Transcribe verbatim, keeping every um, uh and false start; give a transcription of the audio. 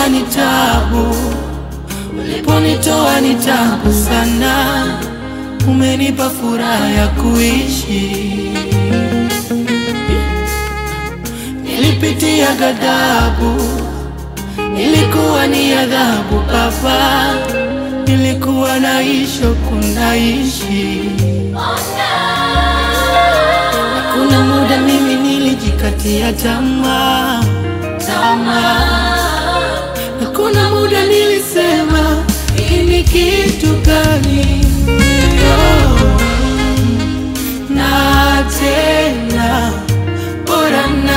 uliponitoa ni tabu, uliponitoa ni tabu sana. Umenipa furaha ya kuishi. Nilipitia ghadhabu, ilikuwa ni adhabu Baba. Nilikuwa naishi kunaishi. Kuna muda mimi nilijikatia tamaa, tamaa. Na kuna muda nilisema hii ni kitu gani? Oh. Na tena bora